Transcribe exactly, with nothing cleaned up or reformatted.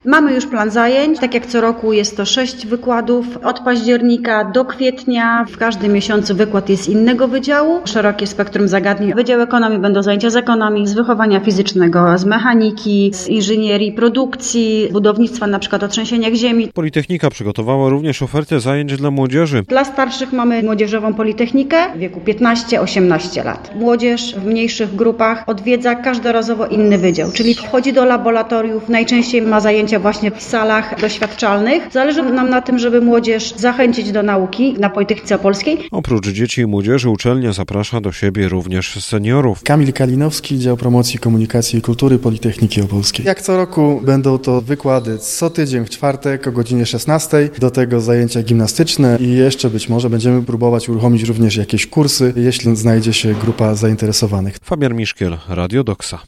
Mamy już plan zajęć. Tak jak co roku jest to sześć wykładów. Od października do kwietnia. W każdym miesiącu wykład jest innego wydziału. Szerokie spektrum zagadnień. Wydział ekonomii będą zajęcia z ekonomii, z wychowania fizycznego, z mechaniki, z inżynierii produkcji, budownictwa, na przykład o trzęsieniach ziemi. Politechnika przygotowała również ofertę zajęć dla młodzieży. Dla starszych mamy młodzieżową politechnikę w wieku piętnaście osiemnaście lat. Młodzież w mniejszych grupach odwiedza każdorazowo inny wydział, czyli wchodzi do laboratoriów, najczęściej ma zajęcia właśnie w salach doświadczalnych. Zależy nam na tym, żeby młodzież zachęcić do nauki na Politechnice Opolskiej. Oprócz dzieci i młodzieży uczelnia zaprasza do siebie również seniorów. Kamil Kalinowski, Dział Promocji Komunikacji i Kultury Politechniki Opolskiej. Jak co roku będą to wykłady co tydzień w czwartek o godzinie szesnastej, do tego zajęcia gimnastyczne i jeszcze być może będziemy próbować uruchomić również jakieś kursy, jeśli znajdzie się grupa zainteresowanych. Fabian Miszkiel, Radio Doksa.